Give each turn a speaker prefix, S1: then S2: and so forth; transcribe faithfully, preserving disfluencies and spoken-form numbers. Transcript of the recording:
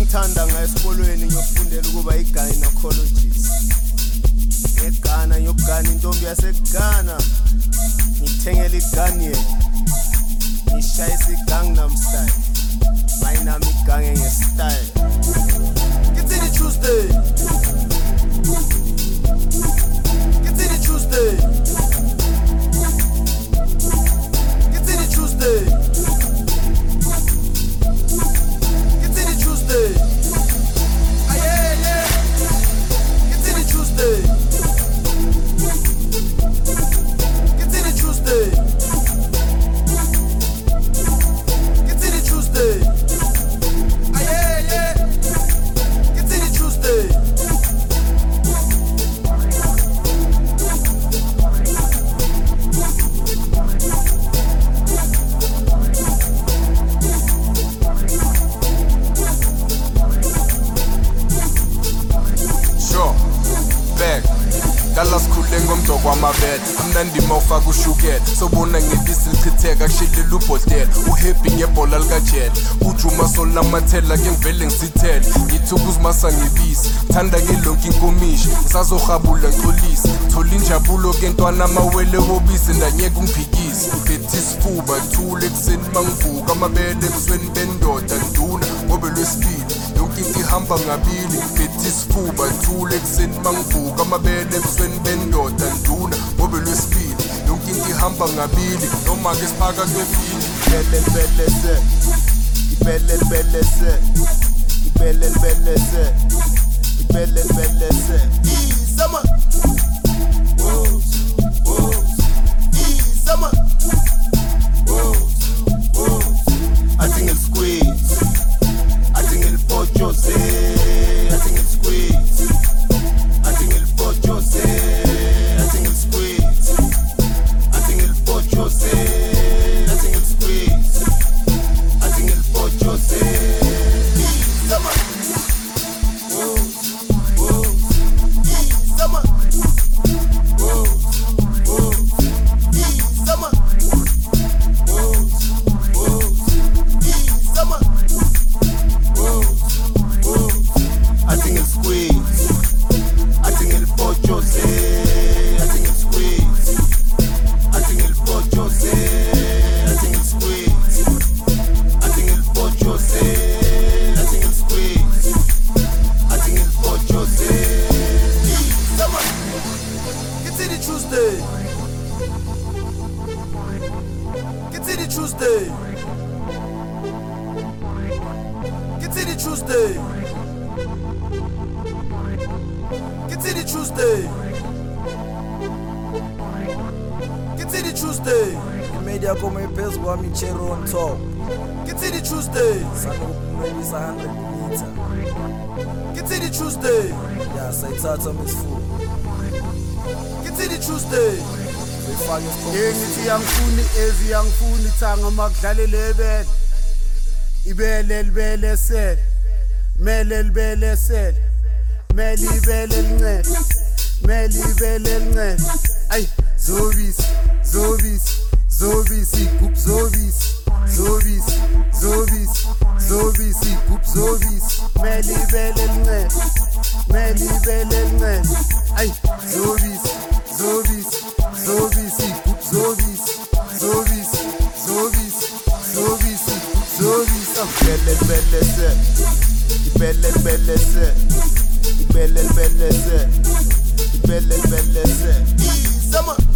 S1: engithanda ngesikolweni ngiyofundela ukuba i-gynecologist. Eghana ngiyogana intombi yaseGhana, ngithengela iGhanaian, ngishayisa iGangnam Style, mayinami igange nge-style. Get in the Tuesday, get in the Tuesday, get in the Tuesday, get in the Tuesday. Ah yeah yeah, get in the Tuesday, get in the Tuesday, get in the Tuesday. Ah yeah yeah, get in the Tuesday.
S2: Kala sikhule ngomdoko wamabele amnandi mawufaka ushukela sobona ngebisi lichitheka kushilela ubhotela uhappy ngebhola likajele ujuma sola mathela ke ngivele ngisithele ngithuka uzimasa ngebisi thanda ke lonke inkomishi ngisazohabula ngcolisi thola injabulo ke ntwana amawele wobisi ndanyeka umphikisi bethi sifuba thule ekuseni mangivuka amabele ebusweni bendoda nduna ngobe lwesibili yonke into ihamba ngabili bethi sifuba thule ekuseni mangivuka amabele ebusweni bendoda nduna ngobe lwesibili yonke into ihamba ngabili noma ke siphaka kwevili
S1: Ibele libelese, ibele libelese, ibele libelese, ibele libelese. Izama, woz, woz, izama, woz, woz. Athi ngil-squeeze, athi ngil-potjose, athi ngil-squeeze, athi ngil-potjose, athi ngil-squeeze, athi ngil-potjose. Tuesday. Get to the Tuesday. Get to the Tuesday. Get to the Tuesday.
S3: Media come phezu kwami chero on top.
S1: Get to the Tuesday.
S3: Sanokumisa one hundred meter.
S1: Get to the Tuesday.
S3: Yeah, sayithatha misifu.
S1: Get to the Tuesday.
S4: Yengithi yangifuni ezi yangifuni thanga makudlalela ebele ibele libele sele mele libele sele mele ibele lincele mele ibele lincele ay zobisi zobisi zobisi gup zobisi zobisi zobisi zobisi gup zobisi mele ibele lincele mele ibele lincele ay zobisi zobisi zobisi gup zobisi zobisi zobisi zobisi zobisi
S1: ibele libele sele ibele libele sele ibele libele sele ibele libele sele izama